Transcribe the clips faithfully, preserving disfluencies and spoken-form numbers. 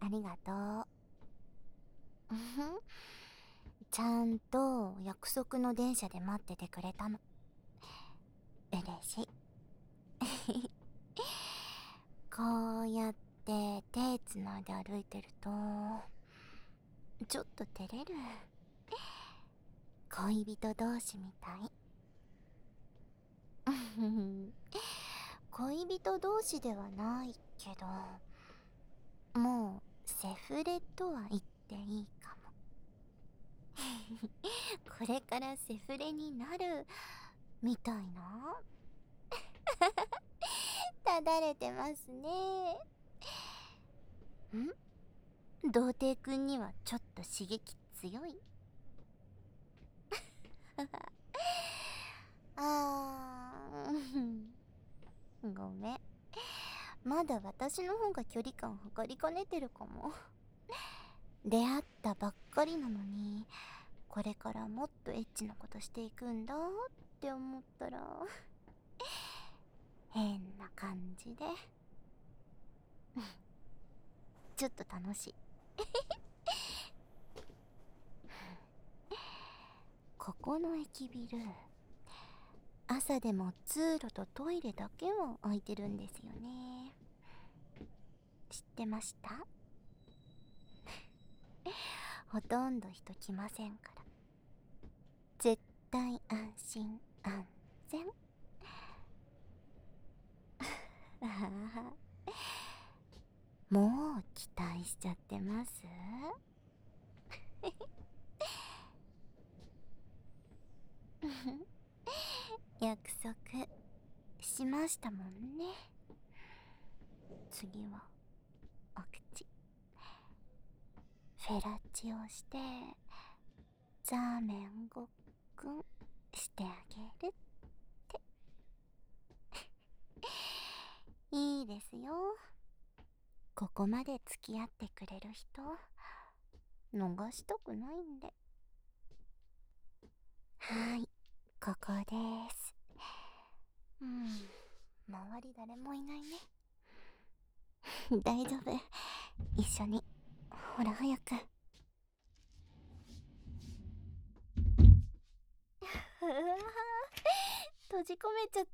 りがとう。うふん。ちゃんと約束の電車で待っててくれたの。嬉しい。こうやって手つないで歩いてると、ちょっと照れる。恋人同士みたい。恋人同士ではないけど、もうセフレとは言っていいかも。これからセフレになるみたいな。ただれてますね。ん？童貞くんにはちょっと刺激強い？あーごめん。まだ私の方が距離感測りかねてるかも。出会ったばっかりなのに、これからもっとエッチなことしていくんだって思ったら、変な感じで。ちょっと楽しい。ここの駅ビル、朝でも通路とトイレだけは空いてるんですよね。知ってました？ほとんど人来ませんから。絶対安心安全。ああ、もう期待しちゃってます？約束しましたもんね。次はお口フェラチオしてザーメンごっくんしてあげるって。いいですよ。ここまで付き合ってくれる人逃したくないんで。はい、ここです。うん、周り誰もいないね。大丈夫、一緒に。ほら早く。うわー、閉じ込めちゃった。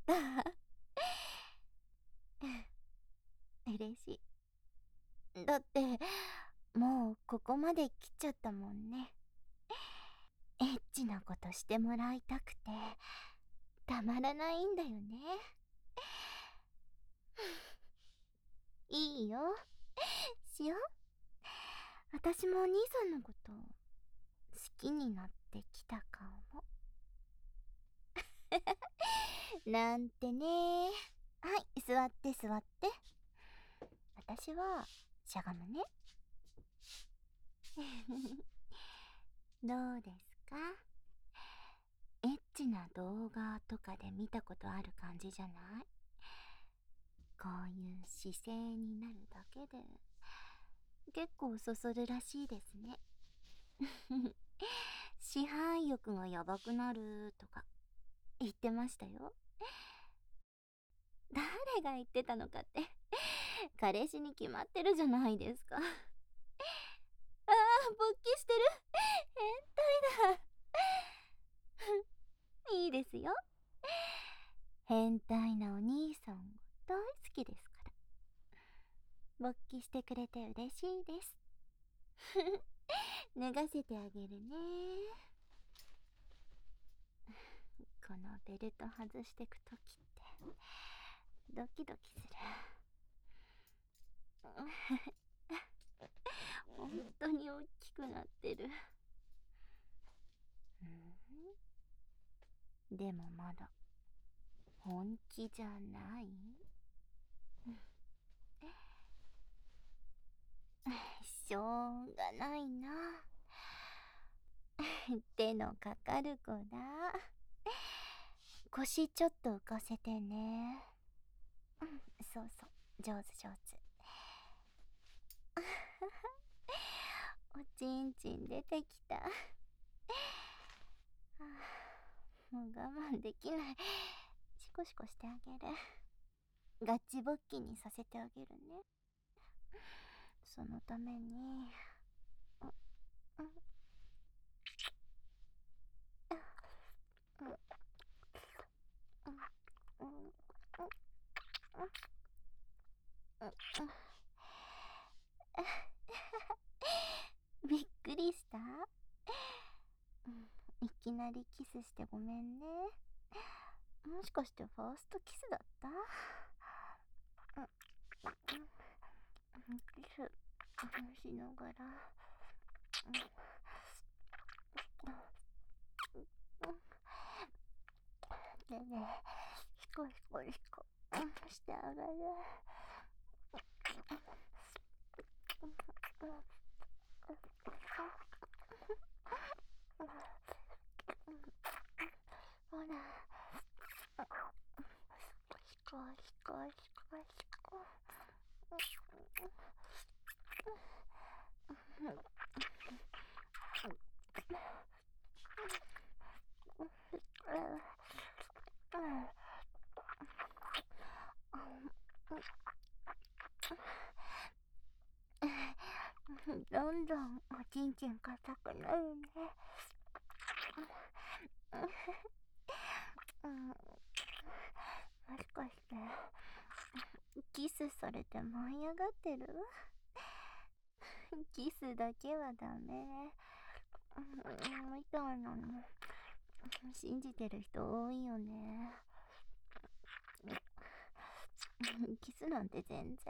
嬉しい。だってもうここまで来ちゃったもんね。エッチなことしてもらいたくてたまらないんだよね。いいよ、しよう。私もお兄さんのこと好きになってきたかも。なんてね。はい、座って座って。私はしゃがむね。どうですか？エッチな動画とかで見たことある感じじゃない？こういう姿勢になるだけで結構そそるらしいですね。支配欲がやばくなるとか言ってましたよ。誰が言ってたのかって彼氏に決まってるじゃないですか。ああ、勃起してる。変態だ。いいですよ。変態なお兄さんが大好きですから。勃起してくれて嬉しいです。脱がせてあげるね。このベルト外してくときってドキドキする。本当に大きくなってる。ん？でもまだ本気じゃない？しょうがないな。手のかかる子だ。腰ちょっと浮かせてね。うん、そうそう、上手上手。おちんちん出てきた。はあ、もう我慢できない。シコシコしてあげる。ガチ勃起にさせてあげるね。 そのために、うん、びっくりした？いきなりキスしてごめんね。もしかしてファーストキスだった？キスしながら、でね、シコシコシコしてあがる。ほら、シコシコシコシコ。どんどんおちんちん硬くなるね。うん、もしかしてキスされて舞い上がってる？キスだけはダメ。みたいなの信じてる人多いよね。キスなんて全然。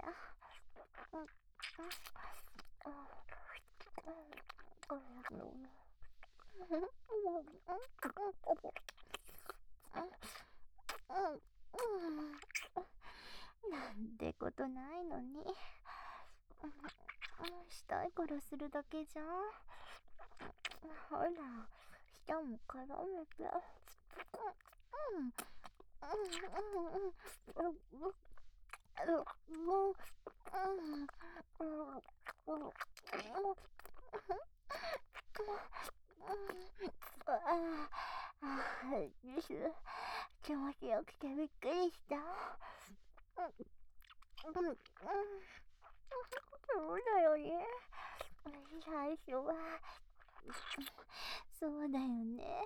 なんてことないのに。したいからするだけじゃん。ほら、舌も絡めて。気持ちよくてびっくりした。そうだよね。最初はそうだよね。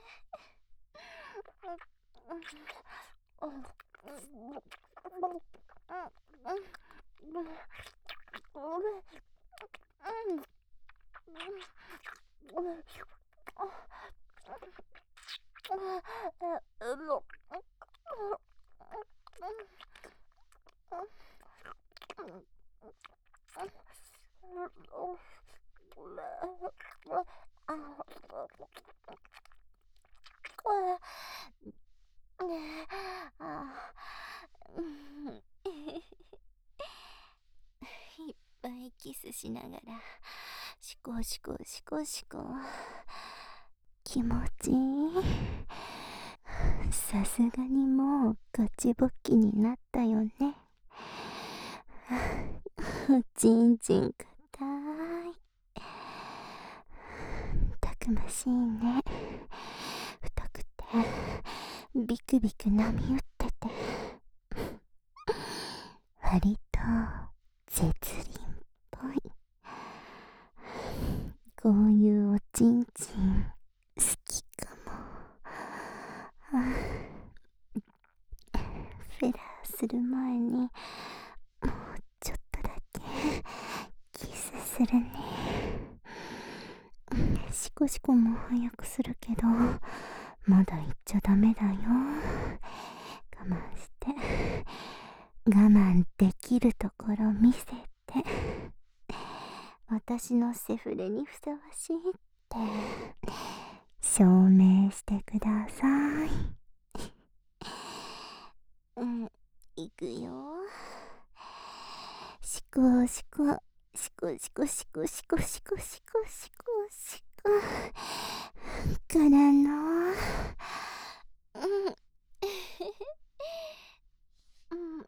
いっぱいキスしながらシコシコシコシコ。気持ちいい。さすがにもうガチ勃起になったよね。おちんちんかたい。たくましいね。太くてビクビク波打ってて、割と絶倫っぽい。こういうおちんちん好きかも。フェラーする前にもうちょっとだけキスするね。シコシコも早くするけどまだ言っちゃダメだよ。我慢して我慢できるところ見せて、私のセフレにふさわしいって証明してください。うん、いくよ。シコシコシコシコシコシコシコシコシコシコからの、うんうん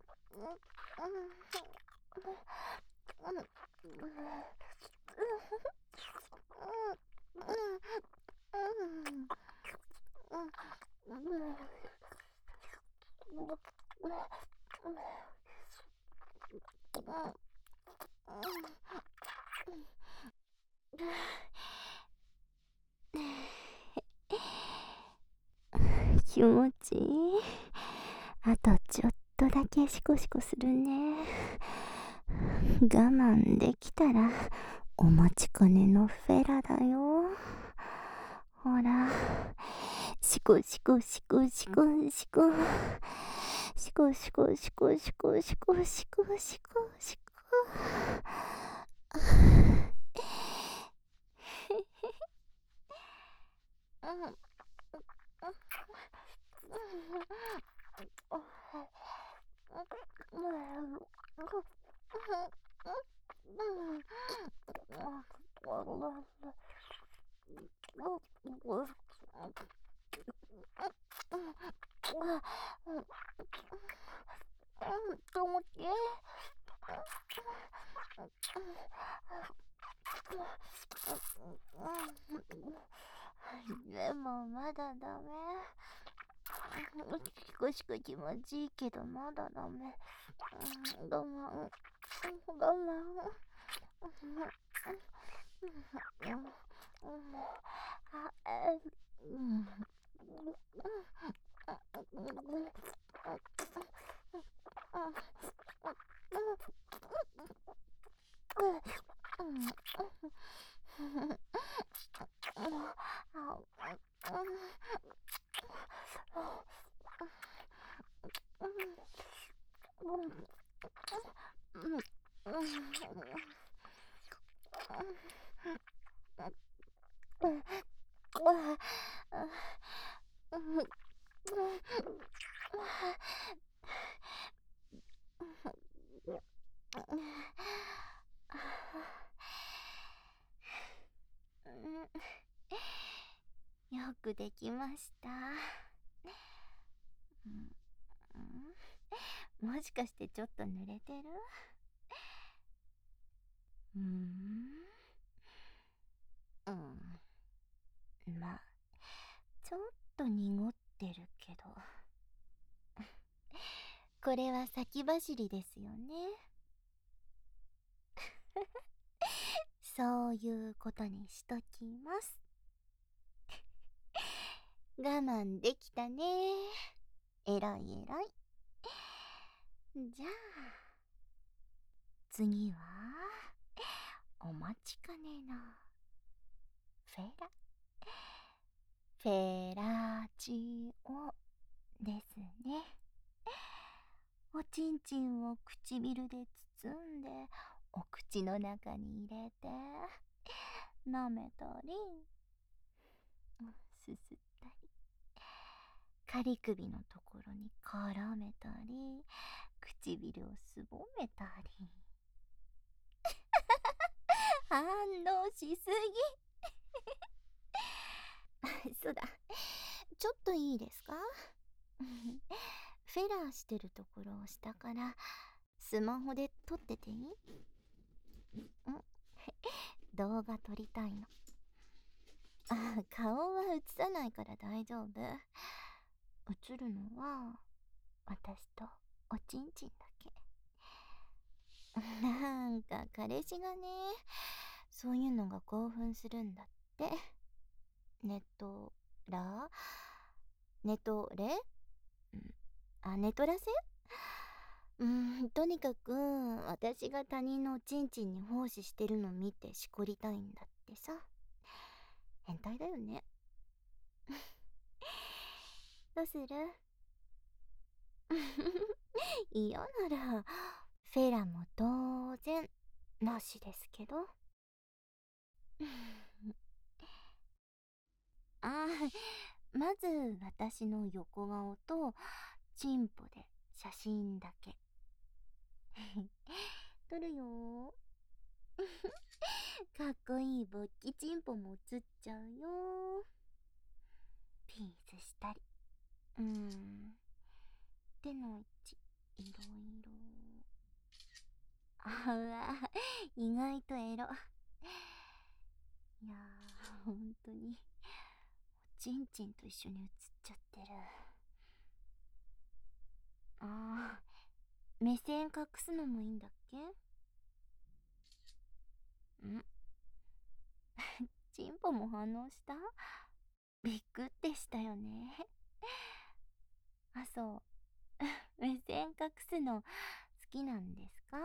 気持ちいい。あとちょっとだけシコシコするね。我慢できたらお待ちかねのフェラだよ。ほら、シコシコシコシコシコシコシコシコシコシコシコシコシコ。でもまだダメ。シコシコ気持ちいいけどまだダメ。我慢我慢。よくできました。もしかしてちょっと濡れてる？うーん。うん。まあ、ちょっと濁ってるけど。これは先走りですよね。そういうことにしときます。我慢できたね。えらいえらい。じゃあ、次は、お待ちかねの、フェラ。フェラチオですね。おちんちんを唇で包んで、お口の中に入れて、舐めたり、すすったり、仮首のところに絡めたり、唇をすぼめたり。反応しすぎ。そうだ、ちょっといいですか？フェラーしてるところを下からスマホで撮ってていい？ん動画撮りたいの。あ、顔は映さないから大丈夫。映るのは私とおちんちんだけ。なんか彼氏がね、そういうのが興奮するんだって。ネットラネトレ、うん、あ、ネトラセ。うーん、とにかく私が他人のおちんちんに奉仕してるの見てしこりたいんだってさ。変態だよね。どうする？嫌ならフェラも当然なしですけど。ああ、まず私の横顔とチンポで写真だけ。撮るよ。かっこいい勃起チンポも写っちゃうよ。ピースしたり。うーん。手の位置、いろいろ。あわ、意外とエロ。いやー、ほんとに。おちんちんと一緒に写っちゃってる。あー、目線隠すのもいいんだっけ？んチンポも反応した？びっくってしたよね。あ、そう。目線隠すの好きなんですか？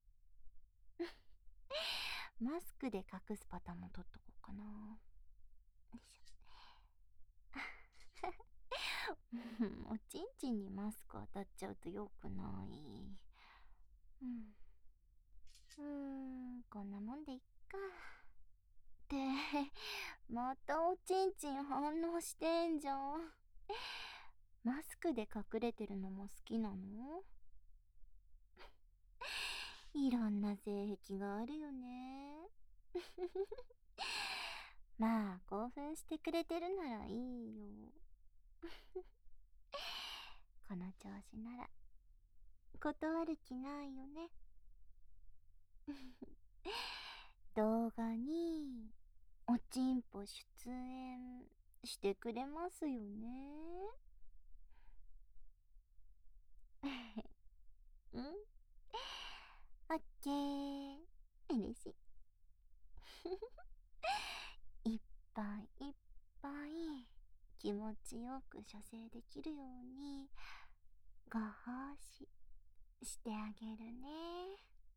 マスクで隠すパターンも取っとこうかな。よいしょ。おちんちんにマスク当たっちゃうと良くない。うん。うーん、こんなもんでいっか。って、またおちんちん反応してんじゃん。マスクで隠れてるのも好きなの？いろんな性癖があるよね。まあ、興奮してくれてるならいいよ。この調子なら、断る気ないよね。動画に、おちんぽ出演してくれますよね。うん、オッケー。嬉しい。いっぱいいっぱい気持ちよく射精できるようにご奉仕してあげるね。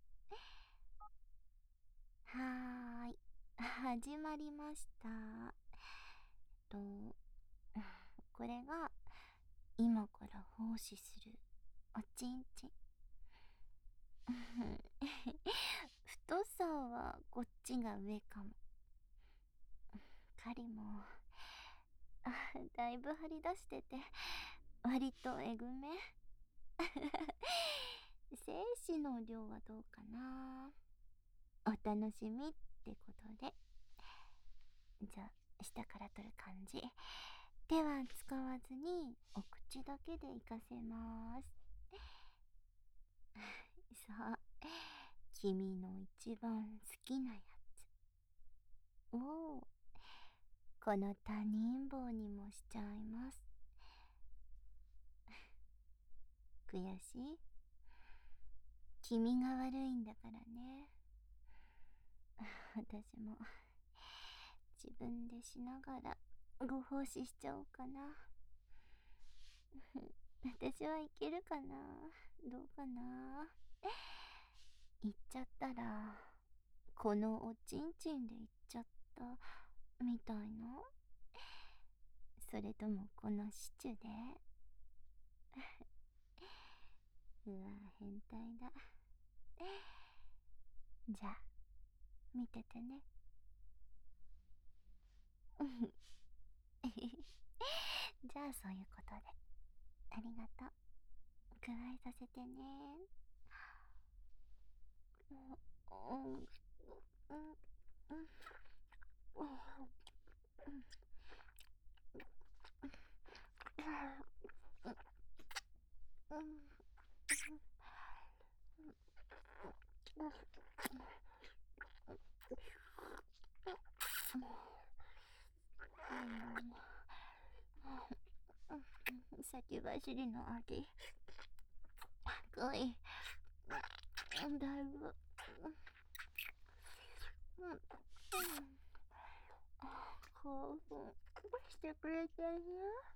はーい、始まりました。えっと、これが今から奉仕するおちんちん。太さはこっちが上かも。狩りもあだいぶ張り出してて割とえぐめ。精子の量はどうかな。お楽しみってことで。じゃあ下から取る感じ。手は使わずにお口だけでいかせます。さあ、君の一番好きなやつ。おお、この他人棒にもしちゃいます。悔しい？君が悪いんだからね。私も自分でしながらご奉仕しちゃおうかな。私はいけるかな？どうかな？言っちゃったらこのおちんちんで言っちゃったみたいな？それともこのシチュで？うわ、変態だ。じゃあ見ててね。じゃあそういうことでありがとう。加えさせてね。うんうんうん先走りの味かいだいぶ興奮してくれてるよ。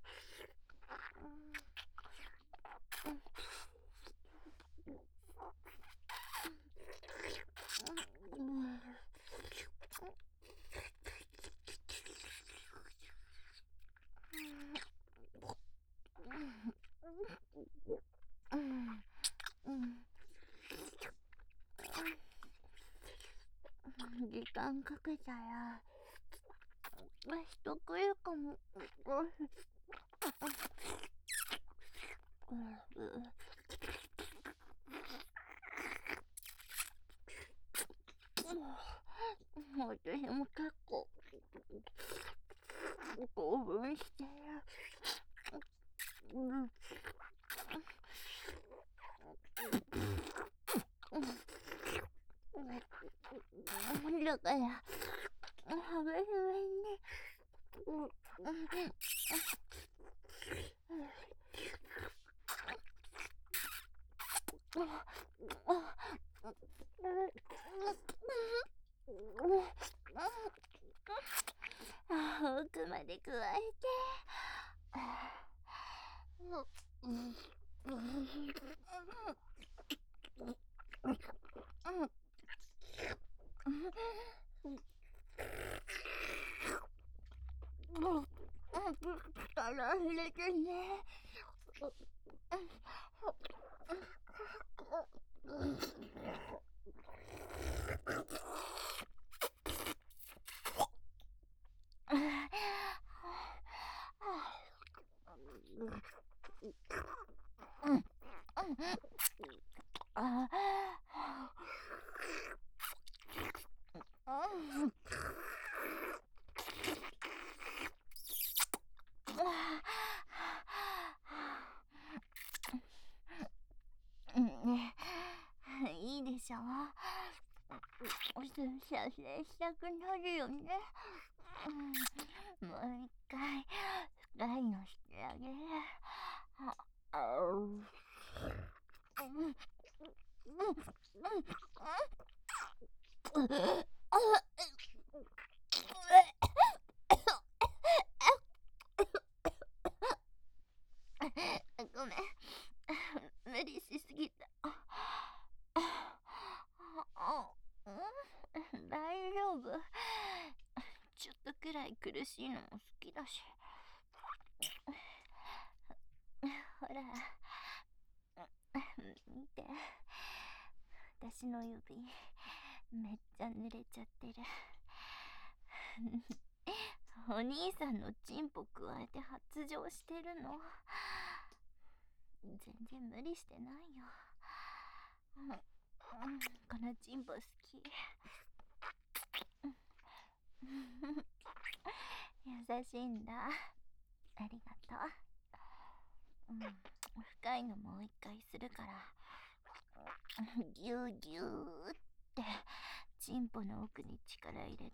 時間かけたら人来るかも。私も結構興奮してる。だからはぐれね。 まで加えて、うんうん力入れてね。いいでしょ。射精したくなるよね。もう一回深いのしてあげる。ごめん、無理しすぎた。大丈夫。ちょっとくらい苦しいのも好きだし。ほら、見て、私の指めっちゃ濡れちゃってる。お兄さんのチンポ加えて発情してるの。全然無理してないよ。このチンポ好き。優しいんだ。ありがとう。うん、深いのもう一回するから、ギューギューってチンポの奥に力入れて。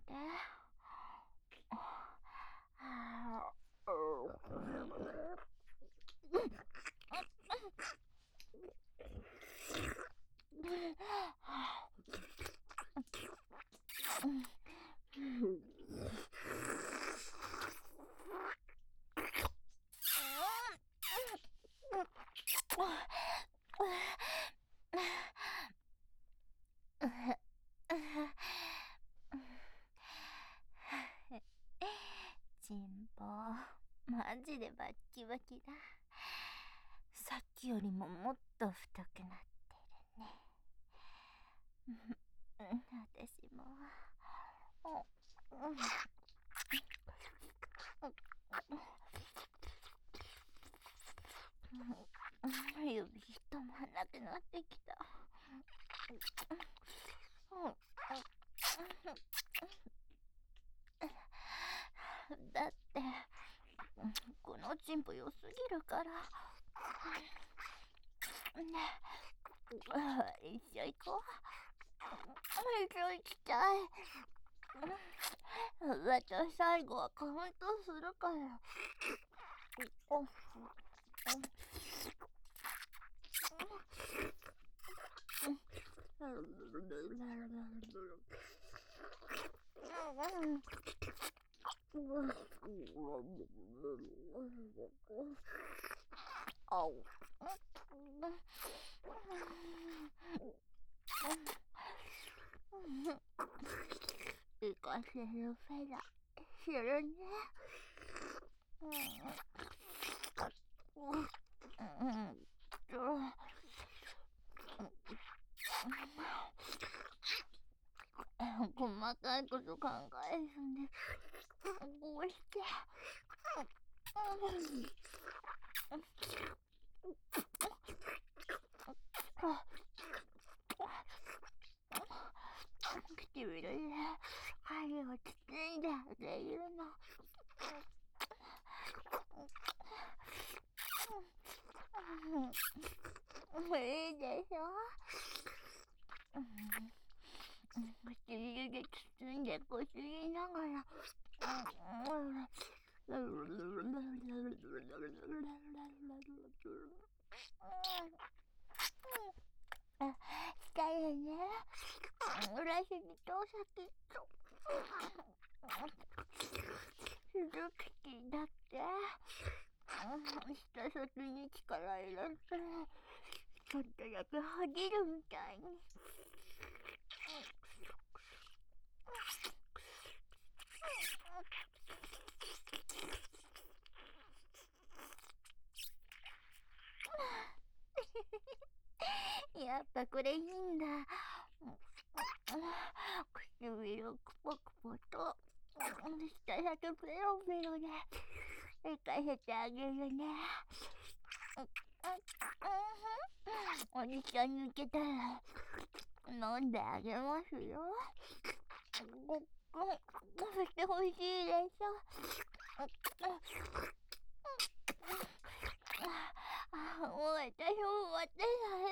チンポマジでバッキバキだ。さっきよりももっと太くなってるね。私も指止まんなくなってきた。だってこのチンポ良すぎるから。ね、一緒行こう。一緒行きたい。私最後はカウントするから。行かせるフェラするね。細かいこと考えるんで、こうして。唇で針を包んであげるの。いいでしょ。唇で包んでこすりながら。したらね、裏尻と先っちょ鈴木だって。下先に力入れて、ちょっとだけはぎるみたいに。やっぱこれいいんだ。唇をクポクポと、下だけペロペロで寝かせてあげるね。おじちゃん抜けたら飲んであげますよ。そして欲しいでしょ。もう私も待てない。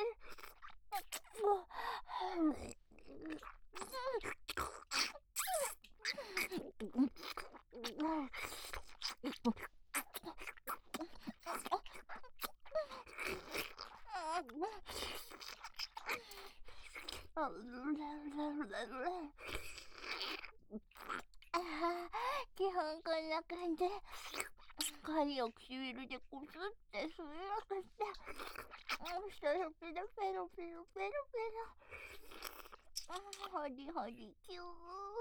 基本こんな感じ。髪を唇でこすってすりまくって、下先でペロペロペロペロ、ほりほりキューって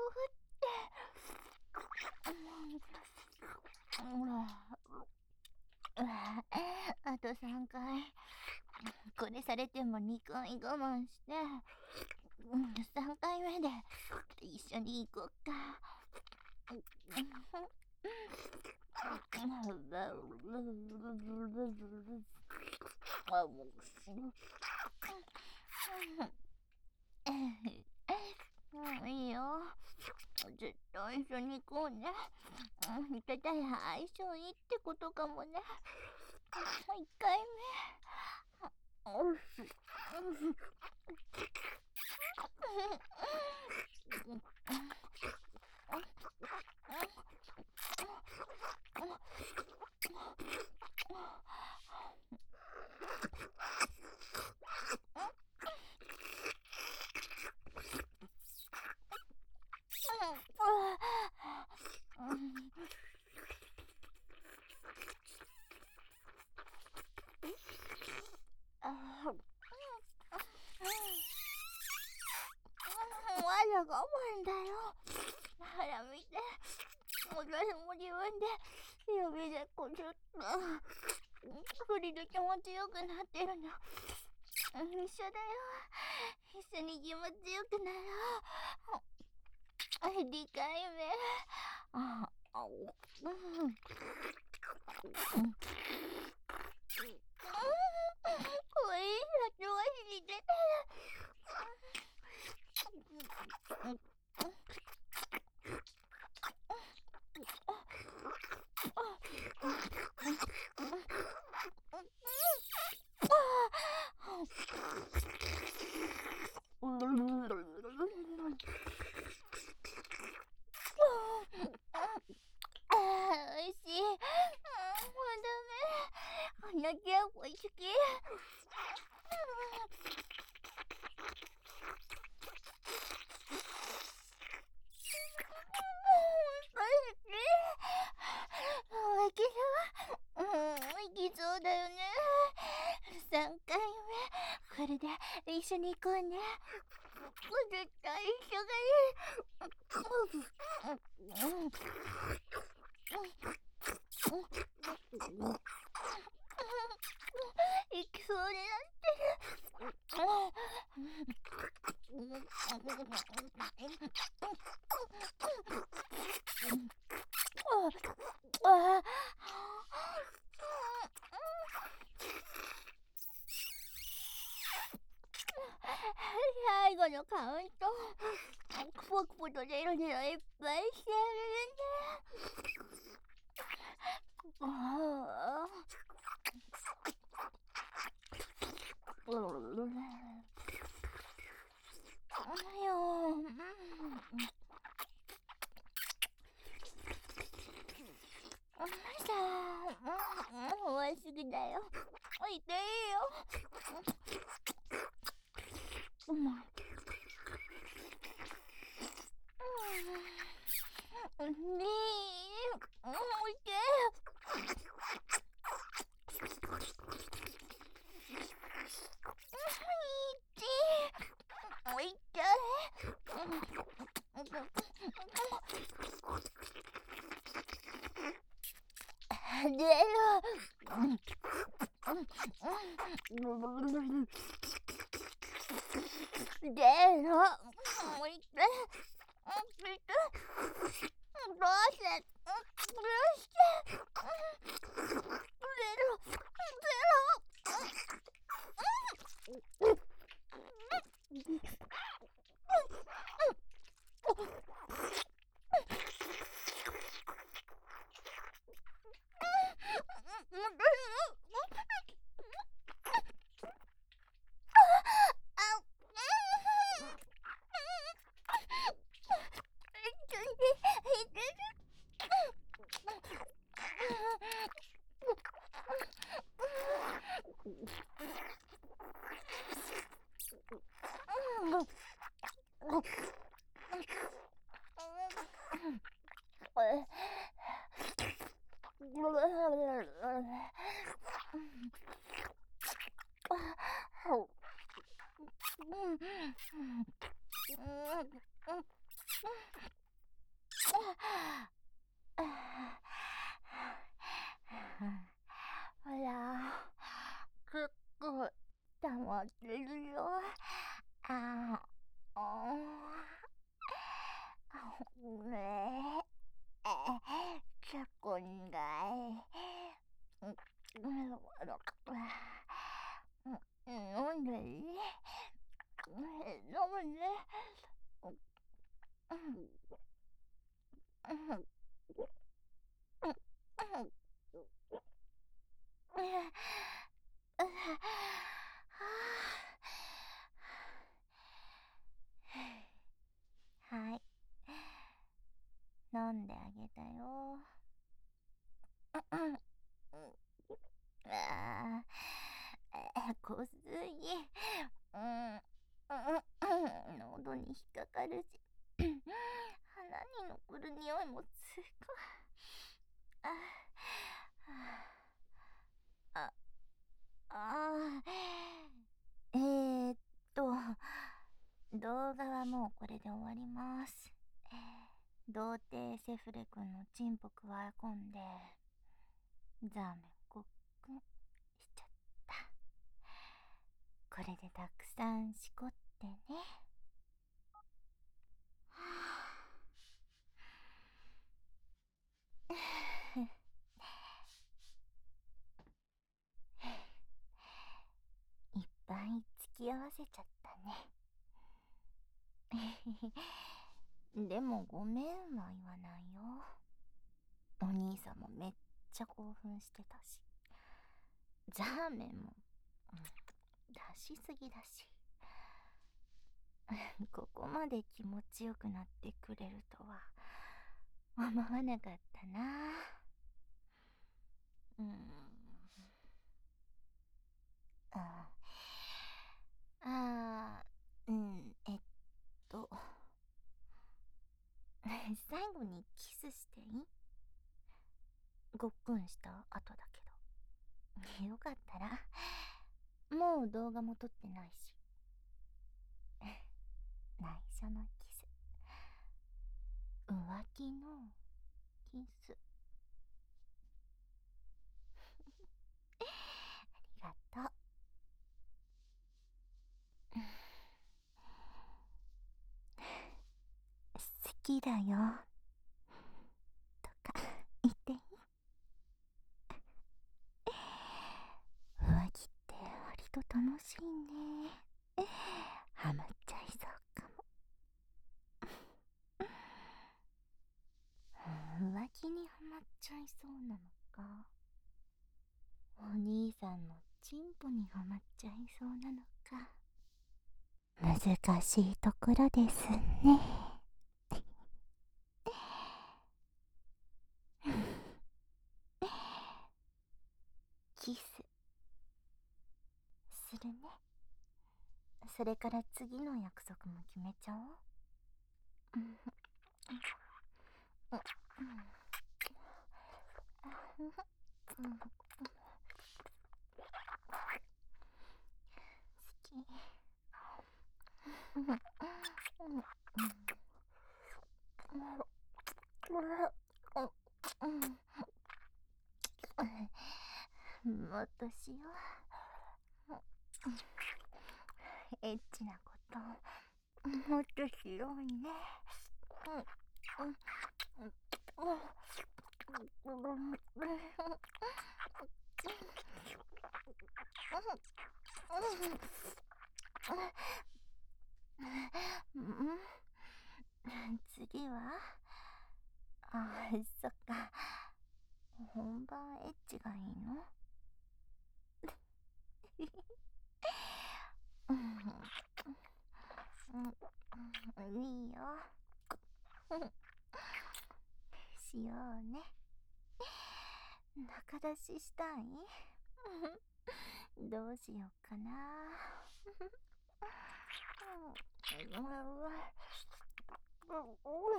あとさんかいこれされてもにかい我慢してさんかいめで一緒に行こうか。いいよ。絶対一緒に行こうね。ただや相性いいってことかもね。一回目。おし。まだ我慢だよ。ほら見て、私も自分で指でこすったフリル気持ちよくなってるの。一緒だよ。一緒に気持ちよくなろう。にかいめ。ああ、うん。おいしさとは知りてたら。おいしい。もうダメ。同じやおいしき。いける？うん、いきそうだよね。さんかいめ。これで一緒に行こうね。絶対一緒がいい。いきそうになってる。最後のカウント、クポクポと出るのいっぱいしてあげるね。ああ。もうすぐだよ。いていいよ。うん。ねえ、 おいておいて出ろ出ろおいてどうしてどうして出ろ出ろほら、結構溜まってるよ。ああ、ねえ、ちゃこんがい。飲んでいい？飲むね。はい、飲んであげたよ。ああ、香水、うん、喉に引っかかるし、鼻に残る匂いもつく。ああ、あ、えーっと、動画はもうこれで終わります。童貞セフレ君のチンポくわえ込んで、ザーメンごっくんしちゃった。これでたくさんしこってね。いっぱい付き合わせちゃったね。でもごめんは言わないよ。お兄さんもめっちゃ興奮してたし、ザーメンも、うん、出しすぎだし。ここまで気持ちよくなってくれるとは思わなかったな。うーん、ああ、うん、えっと最後にキスしていい？ごっくんした後だけど。よかったら。もう動画も撮ってないし。内緒のキス。浮気のキス。ありがとう。好きだよとか言っていい？浮気って割と楽しいね。ハマっちゃいそうかも。浮気にハマっちゃいそうなのか、お兄さんのチンポにハマっちゃいそうなのか、難しいところですね。キスするね。それから次の約束も決めちゃおう。 もっとしよう。エッチなこともっとしようね。次は、あ、そっか、本番エッチがいいの？いいよ。しようね。仲出ししたい？どうしようかな。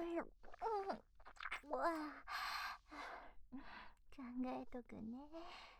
考えとくね。